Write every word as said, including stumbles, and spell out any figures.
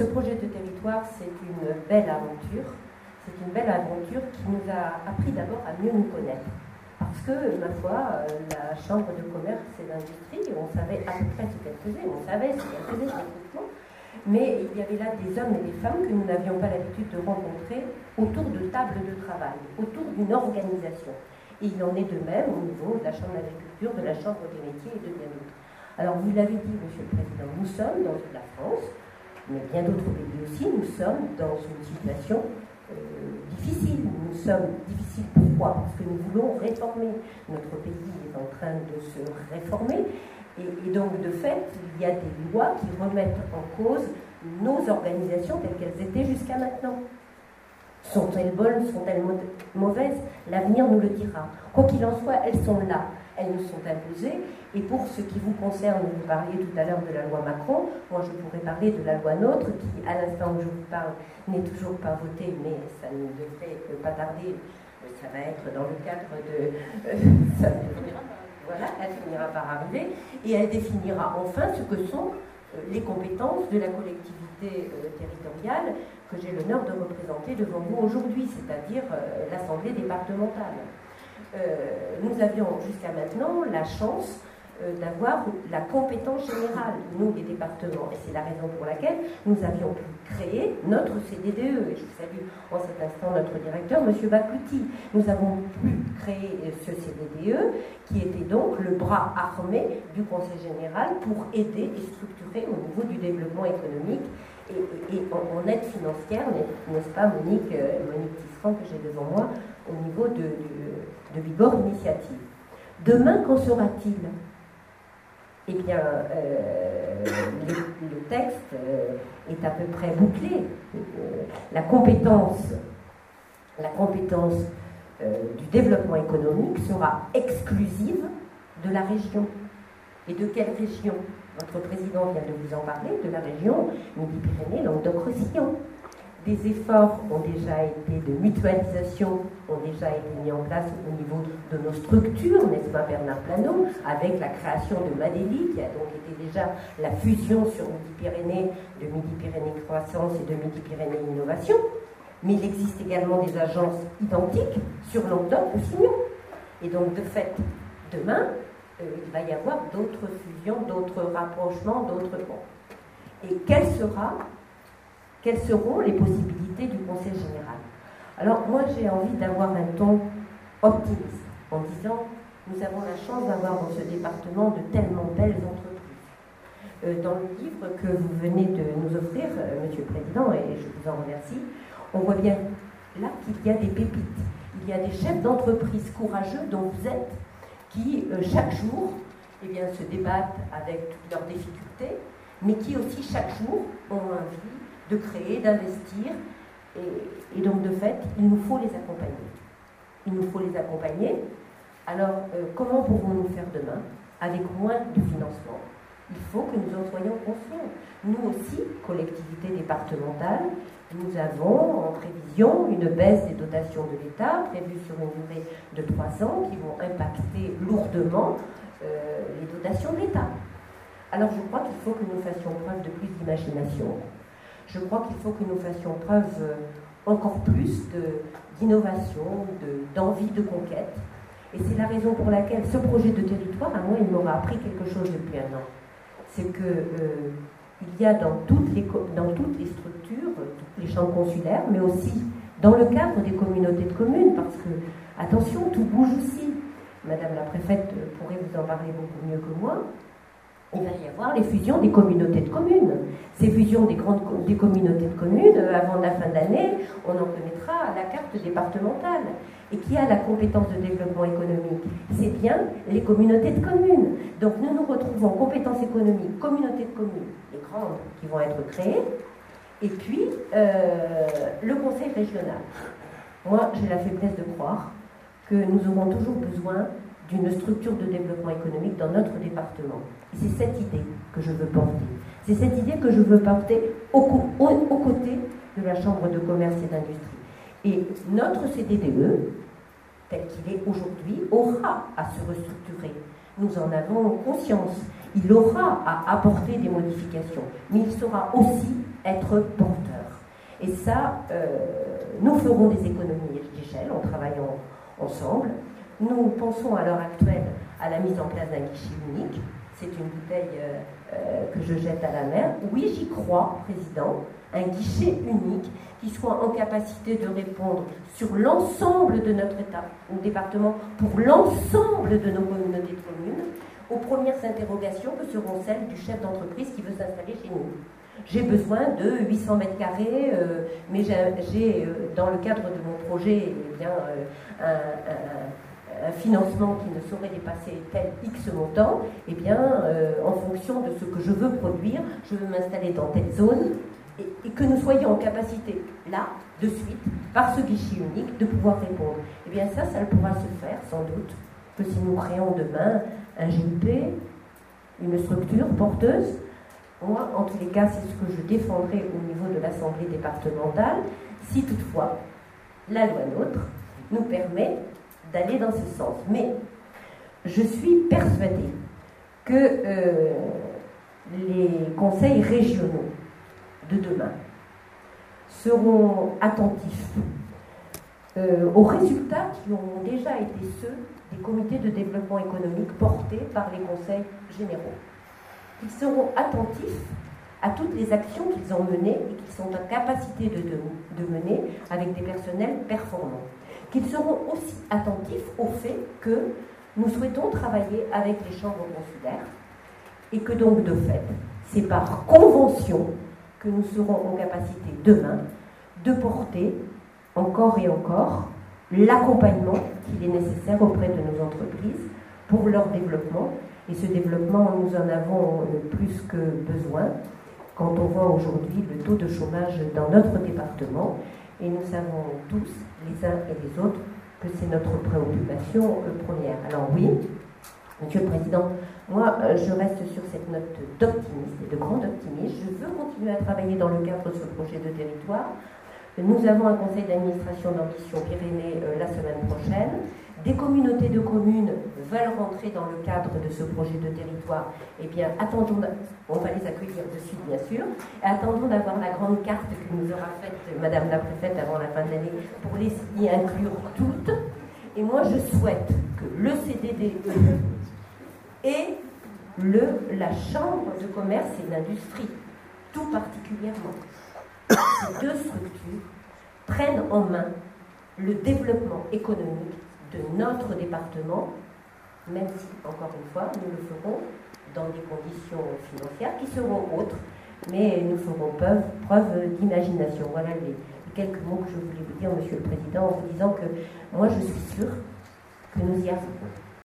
ce projet de territoire, c'est une belle aventure. C'est une belle aventure qui nous a appris d'abord à mieux nous connaître. Parce que, ma foi, la Chambre de commerce et d'industrie, on savait à peu près ce qu'elle faisait, on savait ce qu'elle faisait techniquement, mais il y avait là des hommes et des femmes que nous n'avions pas l'habitude de rencontrer autour de tables de travail, autour d'une organisation. Et il en est de même au niveau de la Chambre d'agriculture, de la Chambre des métiers et de bien d'autres. Alors, vous l'avez dit, Monsieur le Président, nous sommes dans toute la France, mais bien d'autres pays aussi, nous sommes dans une situation euh, difficile. Nous sommes difficiles pourquoi? Parce que nous voulons réformer. Notre pays est en train de se réformer. Et, et donc, de fait, il y a des lois qui remettent en cause nos organisations telles qu'elles étaient jusqu'à maintenant. Sont-elles bonnes? Sont-elles mauvaises? L'avenir nous le dira. Quoi qu'il en soit, elles sont là. Elles nous sont imposées. Et pour ce qui vous concerne, vous parliez tout à l'heure de la loi Macron. Moi, je pourrais parler de la loi NOTRe, qui, à l'instant où je vous parle, n'est toujours pas votée, mais ça ne devrait pas tarder. Ça va être dans le cadre de... ça finira par... Voilà, elle finira par arriver. Et elle définira enfin ce que sont les compétences de la collectivité territoriale que j'ai l'honneur de représenter devant vous aujourd'hui, c'est-à-dire l'Assemblée départementale. Euh, nous avions jusqu'à maintenant la chance euh, d'avoir la compétence générale, nous les départements, et c'est la raison pour laquelle nous avions pu créer notre C D D E, et je salue en cet instant notre directeur, M. Baclouti. Nous avons pu créer ce C D D E, qui était donc le bras armé du Conseil général pour aider et structurer au niveau du développement économique et, et, et en, en aide financière, n'est-ce pas, Monique, euh, Monique Tisserand, que j'ai devant moi, au niveau de, de, de Bigorre Initiative. Demain, qu'en sera-t-il? Eh bien, euh, le, le texte euh, est à peu près bouclé. Euh, la compétence, la compétence euh, du développement économique sera exclusive de la région. Et de quelle région? Votre président vient de vous en parler, de la région Midi-Pyrénées, Languedoc-Roussillon. Des efforts ont déjà été de mutualisation, ont déjà été mis en place au niveau de nos structures, n'est-ce pas, Bernard Plano, avec la création de Madéli, qui a donc été déjà la fusion sur Midi-Pyrénées, de Midi-Pyrénées Croissance et de Midi-Pyrénées Innovation. Mais il existe également des agences identiques sur Languedoc-Roussillon. Et donc, de fait, demain, euh, il va y avoir d'autres fusions, d'autres rapprochements, d'autres ponts. Et quelle sera Quelles seront les possibilités du Conseil général? Alors, moi, j'ai envie d'avoir un ton optimiste, en disant, nous avons la chance d'avoir dans ce département de tellement belles entreprises. Euh, dans le livre que vous venez de nous offrir, euh, Monsieur le Président, et je vous en remercie, on voit bien là qu'il y a des pépites. Il y a des chefs d'entreprise courageux dont vous êtes, qui, euh, chaque jour, eh bien, se débattent avec toutes leurs difficultés, mais qui aussi, chaque jour, ont envie de créer, d'investir, et, et donc de fait, il nous faut les accompagner. Il nous faut les accompagner. Alors, euh, comment pourrons-nous faire demain avec moins de financement? Il faut que nous en soyons conscients. Nous aussi, collectivité départementale, nous avons en prévision une baisse des dotations de l'État, prévue sur une durée de trois ans, qui vont impacter lourdement euh, les dotations de l'État. Alors, je crois qu'il faut que nous fassions preuve de plus d'imagination. Je crois qu'il faut que nous fassions preuve euh, encore plus d'innovation, d'envie de, de conquête. Et c'est la raison pour laquelle ce projet de territoire, à moi, il m'aura appris quelque chose depuis un an. C'est que euh, il y a dans toutes, les, dans toutes les structures, toutes les chambres consulaires, mais aussi dans le cadre des communautés de communes, parce que, attention, tout bouge aussi. Madame la préfète pourrait vous en parler beaucoup mieux que moi. Il va y avoir les fusions des communautés de communes. Ces fusions des, grandes, des communautés de communes, avant la fin d'année, on en connaîtra la carte départementale. Et qui a la compétence de développement économique? C'est bien les communautés de communes. Donc nous nous retrouvons compétences économiques, communautés de communes, les grandes qui vont être créées, et puis euh, le conseil régional. Moi, j'ai la faiblesse de croire que nous aurons toujours besoin d'une structure de développement économique dans notre département. Et c'est cette idée que je veux porter. C'est cette idée que je veux porter aux au, au côtés de la Chambre de commerce et d'industrie. Et notre C D D E, tel qu'il est aujourd'hui, aura à se restructurer. Nous en avons conscience. il aura à apporter des modifications, mais il saura aussi être porteur. Et ça, euh, nous ferons des économies d'échelle en travaillant ensemble. Nous pensons à l'heure actuelle à la mise en place d'un guichet unique. C'est une bouteille euh, euh, que je jette à la mer. Oui, j'y crois, Président, un guichet unique qui soit en capacité de répondre sur l'ensemble de notre État, nos départements, pour l'ensemble de nos communautés de communes, aux premières interrogations que seront celles du chef d'entreprise qui veut s'installer chez nous. J'ai besoin de huit cents mètres carrés, euh, mais j'ai, euh, dans le cadre de mon projet, eh bien, euh, un, un, un financement qui ne saurait dépasser tel X montant. Eh bien, euh, en fonction de ce que je veux produire, je veux m'installer dans telle zone, et, et que nous soyons en capacité, là, de suite, par ce guichet unique, de pouvoir répondre. Eh bien, ça, ça pourra se faire, sans doute, que si nous créons demain un G I P, une structure porteuse. Moi, en tous les cas, c'est ce que je défendrai au niveau de l'Assemblée départementale, si toutefois la loi NOTRe nous permet d'aller dans ce sens. Mais je suis persuadée que euh, les conseils régionaux de demain seront attentifs euh, aux résultats qui ont déjà été ceux des comités de développement économique portés par les conseils généraux. Ils seront attentifs à toutes les actions qu'ils ont menées et qu'ils sont en capacité de, de, de mener avec des personnels performants. Qu'ils seront aussi attentifs au fait que nous souhaitons travailler avec les chambres consulaires et que donc de fait, c'est par convention que nous serons en capacité demain de porter encore et encore l'accompagnement qu'il est nécessaire auprès de nos entreprises pour leur développement. Et ce développement, nous en avons plus que besoin quand on voit aujourd'hui le taux de chômage dans notre département. Et nous savons tous, les uns et les autres, que c'est notre préoccupation première. Alors oui, Monsieur le Président, moi, je reste sur cette note d'optimisme et de grand optimisme. Je veux continuer à travailler dans le cadre de ce projet de territoire. Nous avons un conseil d'administration d'Ambition Pyrénées euh, la semaine prochaine. Des communautés de communes veulent rentrer dans le cadre de ce projet de territoire. Eh bien, attendons, on va les accueillir de suite, bien sûr. Et attendons d'avoir la grande carte que nous aura faite Madame la Préfète avant la fin de l'année pour les y inclure toutes. Et moi, je souhaite que le C D D E et le, la Chambre de commerce et d'industrie, tout particulièrement, ces deux structures prennent en main le développement économique de notre département, même si, encore une fois, nous le ferons dans des conditions financières qui seront autres, mais nous ferons preuve, preuve d'imagination. Voilà les, les quelques mots que je voulais vous dire, Monsieur le Président, en vous disant que moi, je suis sûre que nous y arriverons.